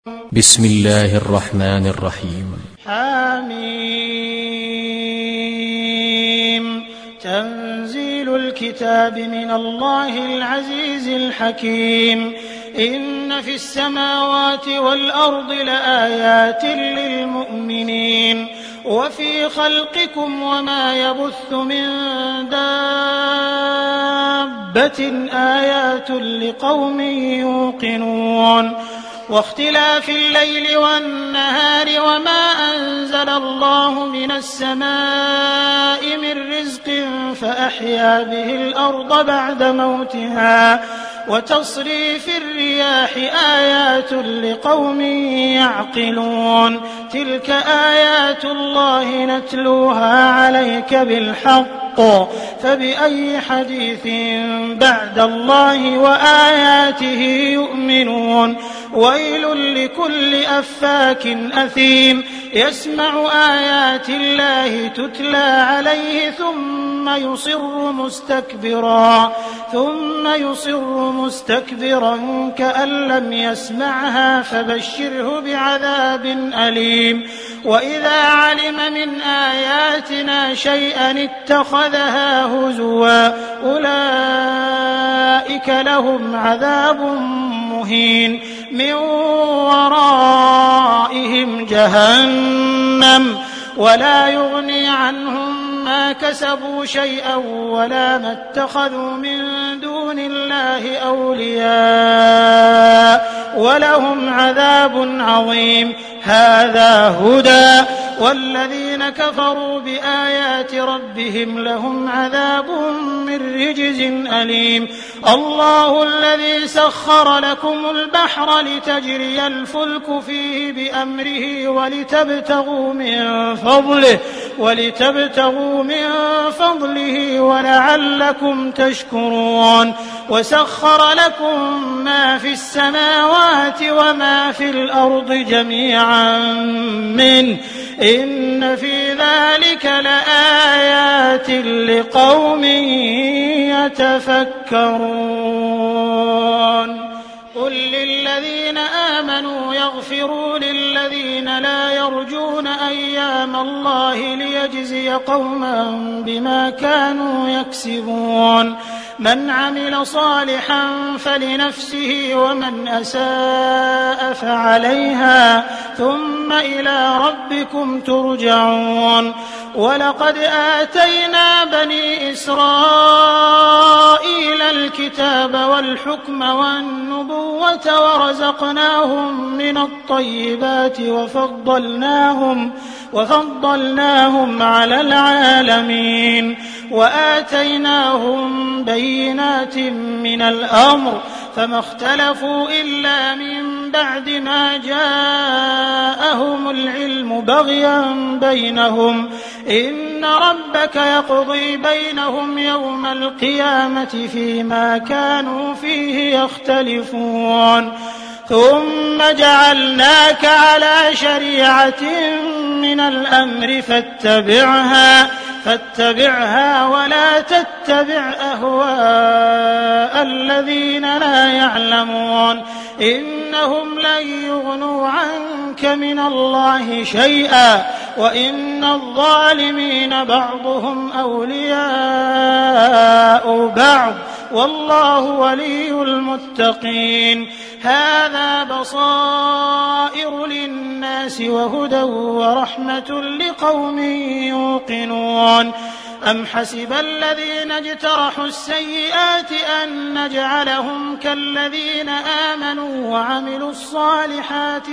بسم الله الرحمن الرحيم. حميم. تنزيل الكتاب من الله العزيز الحكيم. إن في السماوات والأرض لآيات للمؤمنين وفي خلقكم وما يبث من دابة آيات لقوم يوقنون. واختلاف الليل والنهار وما أنزل الله من السماء من رزق فأحيا به الأرض بعد موتها وتصريف الرياح آيات لقوم يعقلون. تلك آيات الله نتلوها عليك بالحق فبأي حديث بعد الله وآياته يؤمنون. ويل لكل أفاك أثيم يسمع آيات الله تتلى عليه ثم يصر مستكبرا كأن لم يسمعها فبشره بعذاب أليم. وإذا علم من آياتنا شيئا اتخذها هزوا أولئك لهم عذاب مهين من ورائهم جهنم ولا يغني عنهم ما كسبوا شيئا ولا ما اتخذوا من دون الله أولياء ولهم عذاب عظيم. هذا هدى والذين كفروا بآيات ربهم لهم عذاب من رجز أليم. الله الذي سخر لكم البحر لتجري الفلك فيه بأمره ولتبتغوا من فضله ولعلكم تشكرون. وسخر لكم ما في السماوات وما في الأرض جميعا منه إن في ذلك لآيات لقوم يتفكرون. قل للذين آمنوا يغفروا للذين لا يرجون أيام الله ليجزي قوما بما كانوا يكسبون. من عمل صالحا فلنفسه ومن أساء فعليها ثم إلى ربكم ترجعون. ولقد آتينا بني إسرائيل الكتاب والحكم والنبوة ورزقناهم من الطيبات وفضلناهم على العالمين وآتيناهم بينات من الأمر فما اختلفوا إلا من بعد ما جاءهم العلم بغيا بينهم. إن ربك يقضي بينهم يوم القيامة فيما كانوا فيه يختلفون. ثم جعلناك على شريعة من الأمر فاتبعها ولا تتبع أهواء الذين لا يعلمون. إنهم لن يغنوا عنك من الله شيئا وإن الظالمين بعضهم أولياء بعض والله ولي المتقين. هذا بصائر للناس وهدى ورحمة لقوم يوقنون. أم حسب الذين اجترحوا السيئات أن نجعلهم كالذين آمنوا وعملوا الصالحات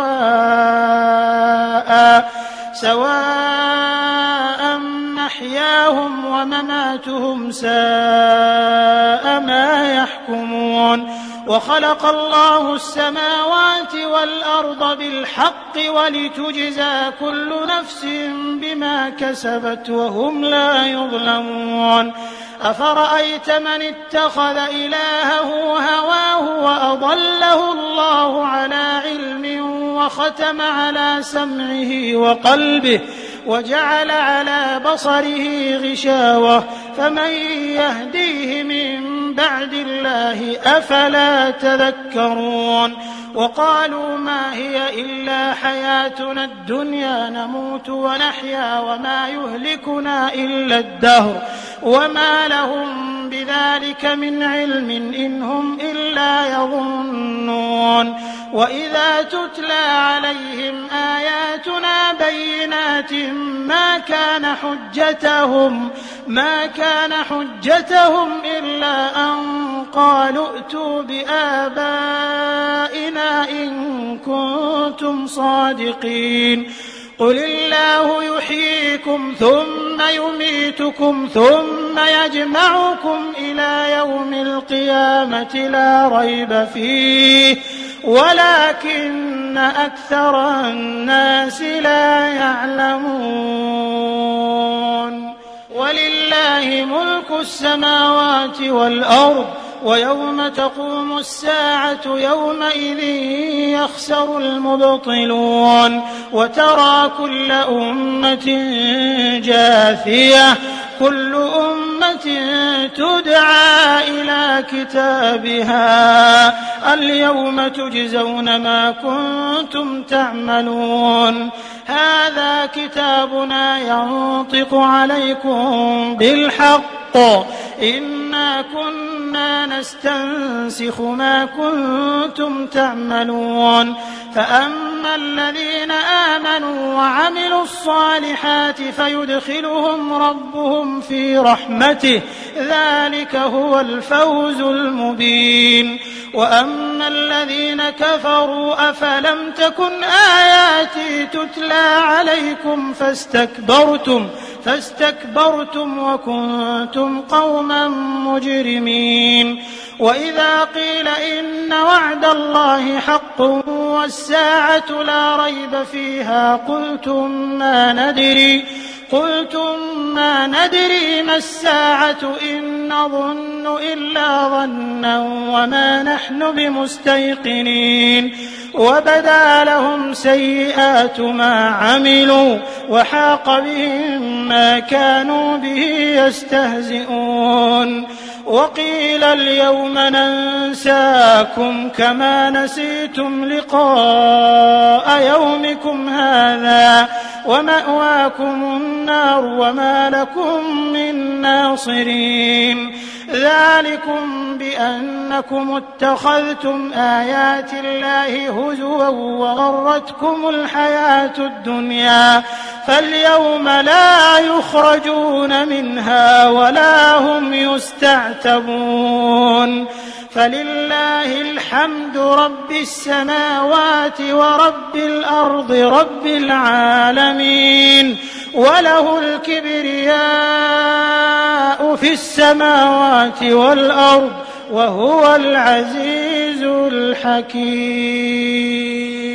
سواء محياهم ومماتهم ساء ما يحكمون. وخلق الله السماوات والأرض بالحق ولتجزى كل نفس بما كسبت وهم لا يظلمون. أفرأيت من اتخذ إلهه هواه وأضله الله على علم وختم على سمعه وقلبه وجعل على بصره غشاوة فمن يهديه من بعد الله أفلا تذكرون وقالوا ما هي إلا حياتنا الدنيا نموت ونحيا وما يهلكنا إلا الدهر وما لهم بذلك من علم إن هم إلا يظنون وإذا تتلى عليهم آياتنا بينات ما كان حجتهم إلا أن قالوا ائتوا بآبائنا إن كنتم صادقين قل الله يحييكم ثم يميتكم ثم يجمعكم إلى يوم القيامة لا ريب فيه ولكن أكثر الناس لا يعلمون ولله ملك السماوات والأرض ويوم تقوم الساعة يومئذ يخسر المبطلون وترى كل أمة جاثية كل أمة تدعى إلى كتابها اليوم تجزون ما كنتم تعملون هذا كتابنا ينطق عليكم بالحق إنا كنا نستنسخ ما كنتم تعملون فأما الذين آمنوا وعملوا الصالحات فيدخلهم ربهم في رحمته ذلك هو الفوز المبين وأما الذين كفروا أفلم تكن آياتي تتلى عليكم فاستكبرتم وكنتم قوما مجرمين وإذا قيل إن وعد الله حق والساعة لا ريب فيها قلتم ما ندري ما الساعة إن نظن إلا ظنا وما نحن بمستيقنين وبدا لهم سيئات ما عملوا وحاق بهم ما كانوا به يستهزئون وقيل اليوم ننساكم كما نسيتم لقاء يومكم هذا ومأواكم النار وما لكم من ناصرين ذلكم بأنكم اتخذتم آيات الله هزوا وغرتكم الحياة الدنيا فاليوم لا يخرجون منها ولا هم يستعتبون فلله الحمد رب السماوات ورب الأرض رب العالمين وله الكبرياء في السماوات والأرض وهو العزيز الحكيم